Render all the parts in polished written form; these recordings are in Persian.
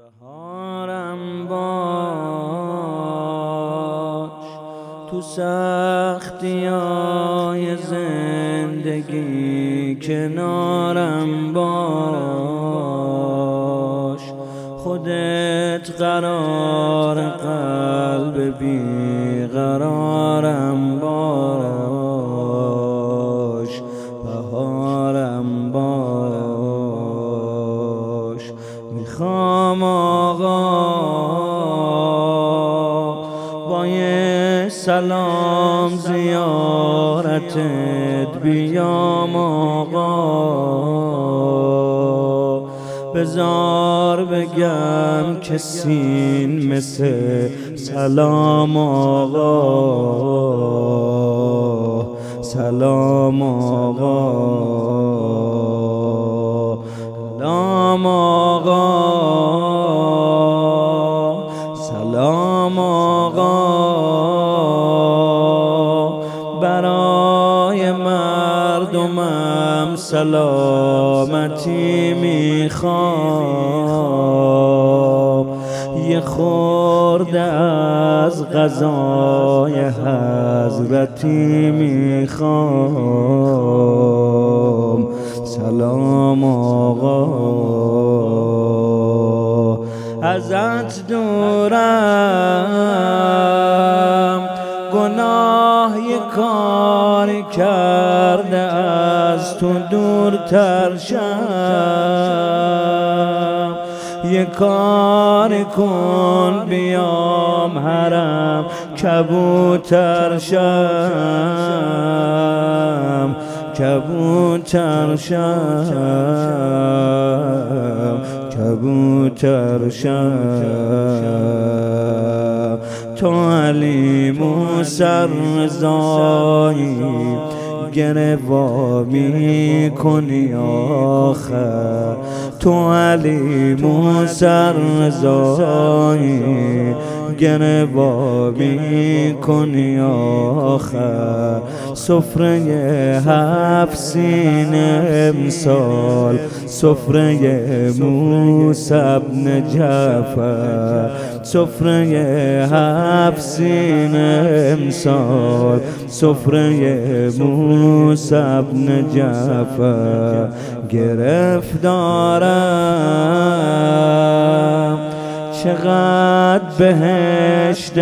بهارم باش تو سختی‌های زندگی، کنارم باش خودت قرار قلب بیقرارم باش بهارم باش. میخوام آقا با یه سلام زیارتت بیام آقا، بذار بگم که سین مثل سلام آقا، سلام آقا، سلام آقا، سلام آقا. برای مردمم سلامتی میخوام، یه خورده از غذای حضرتی میخوام. سلام آقا، ازت دورم، گناه یه کاری کرده از تو دورتر شم. یه کاری کن بیام حرم کبوتر شم، کبوتر شم، کبوتر شم. تو علی موسی رضایی گروا میکنی آخر، تو علی موسی رضایی گروا میکنی آخر. سفره 7 سینه امسال، سفره موسی بن جعفر، سفره 7 سینه امسال، سفره موسی بن جعفر. گرفتارم چقدر بهشت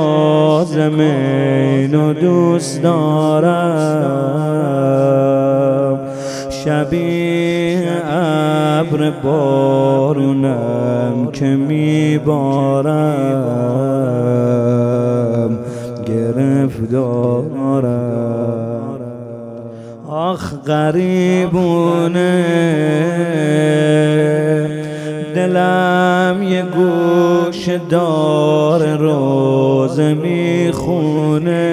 کاظمینو دوست دارم، شبیه ابر بارونم که میبارم. گرفتارم آخ غریبونه، دلم یه گوش دار روزه میخونه،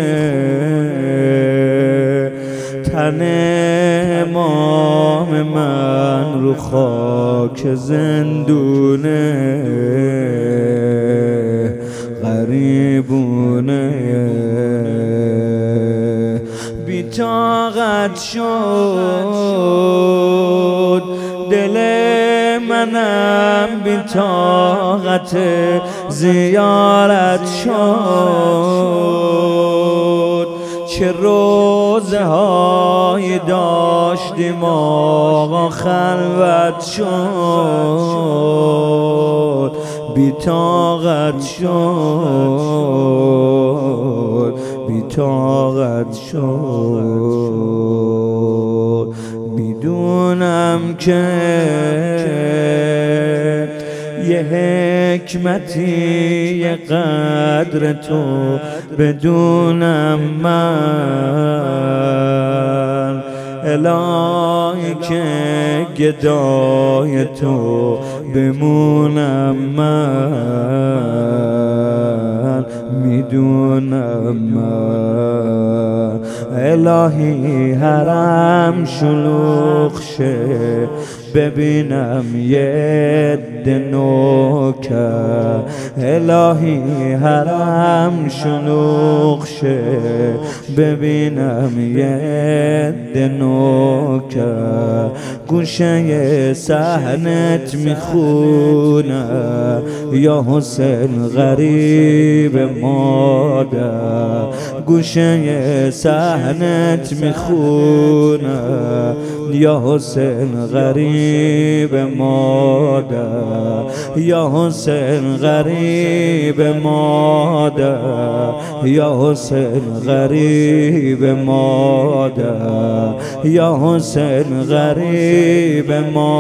تن امام من رو خاک زندونه. غریبونه بی‌طاقت شد دل منم، بی‌طاقت زیارت شد. چه روزه های داشتیم آقا خلوت شد، بی‌طاقت شد، بی‌طاقت شد. میدونم که یه حکمتی یه قدر تو بدونم من، الهی که گدای تو بمونم من، میدونم من. الهی حرم شلوغ شه ببینم یه نوکر الهی حرم شلوغ شه ببینم یه نوکر گوشه صحنت میخونه یا حسین غریب مادر گوشه صحنت میخونه یا حسین غریب مادر یا حسین غریب مادر یا حسین غریب مادر یا حسین غریب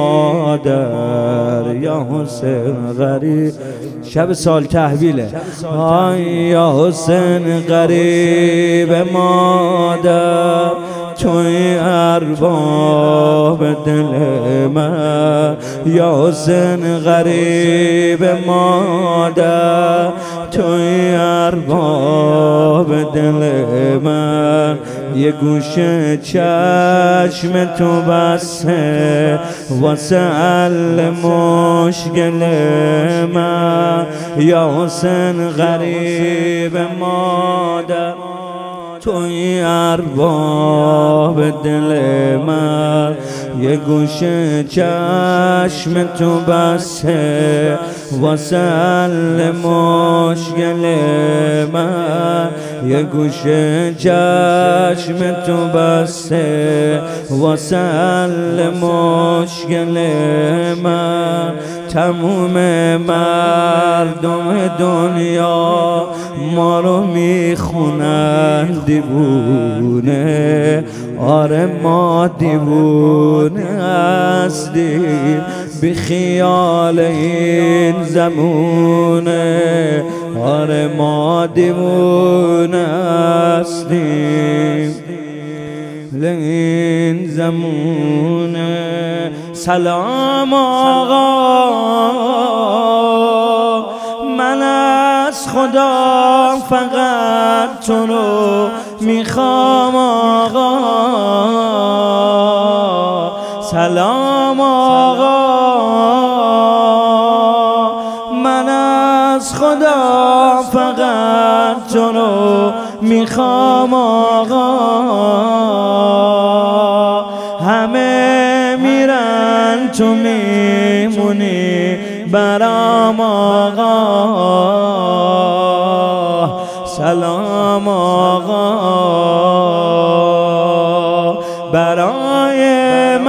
مادر یا حسین غریب شب سال تحویله یا حسین غریب مادر توی ارباب دل من یا حسین غریب مادر توی ارباب دل من یه گوشه چشم تو بسته واسه حل مشکل من یا حسین غریب مادر توی ارباب دل من یه گوشه چشم تو بسته واسه حل مشکل من یه گوشه چشم تو بسته واسه حل مشکل من تموم مردم دنیا ما رو میخونن دیوونه آره ما دیوونه هستیم بی خیال این زمونه آره ما دیوونه هستیم این زمونه سلام آقا من از خدا فقط تو رو میخوام آقا سلام آقا من از خدا فقط تو رو میخوام آقا همه میرن تو میمونی برام آقا سلام آقا برای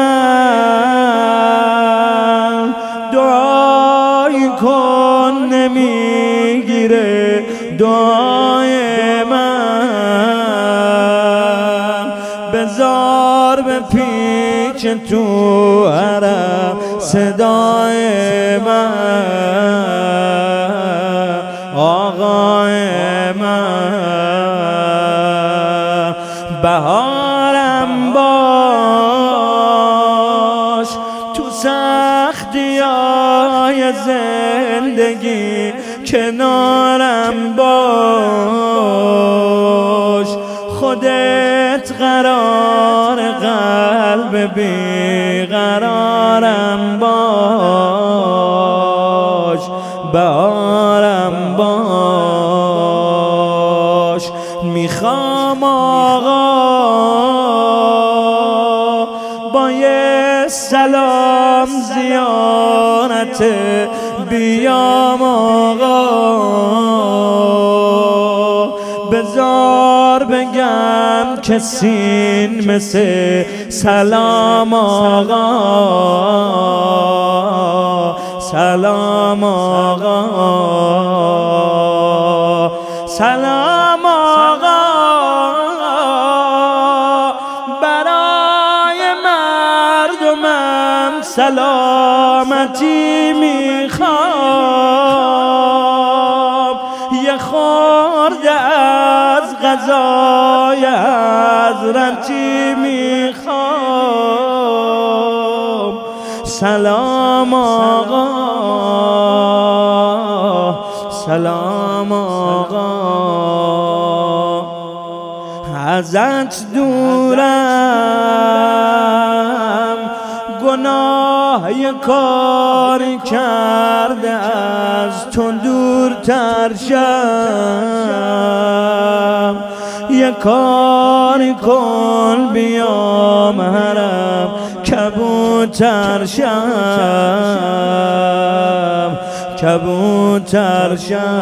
من دعای کن نمیگیره دعای من بذار به پیچ تو حرم صدای من آقای من بهارم باش تو سختی‌های زندگی کنارم باش خودت قرار قلب بیقرارم باش بهارم باش میخوام آقا با یه سلام زیارت بیام آقا بذار بگم که سین مثل سلام آقا سلام آقا سلام آقا برای مردمم سلامتی میخوام یه خورده از غذای حضرتی میخوام سلام آقا سلام آقا ازت دورم گناه الله یه کاری کرده از تو دورتر شم، یه کاری کن بیام حرم کبوتر شم، کبوتر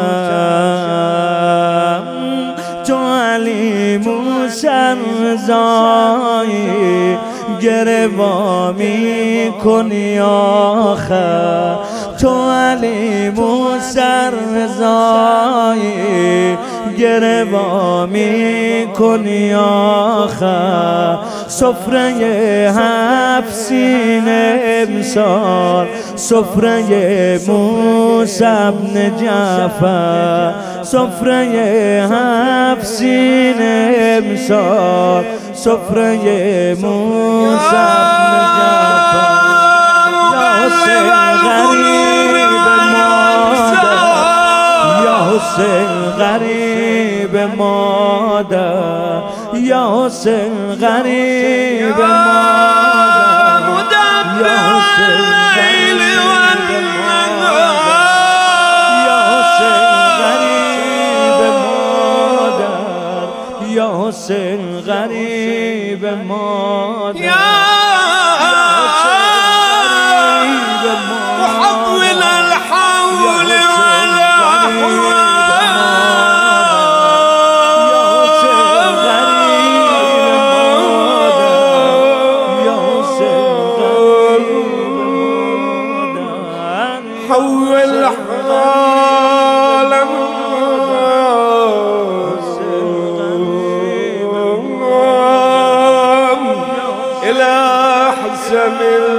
شم. تو علی موسی رضایی گروامی کنی آخر، تو علی موسی رضایی گروامی کنی آخر. سفره 7 سینه امسال، سفره موسی بن جعفر، سفره 7 سینه امسال، سفره موسی بن جعفر. یا حسین غریب مادر، یا حسین غریب مادر، یا حسین غریب مادر، یا حسین غریب مادر، یا حسین غریب مادر، یا حسین غریب مادر. محول الحول حول العالم إلى حسن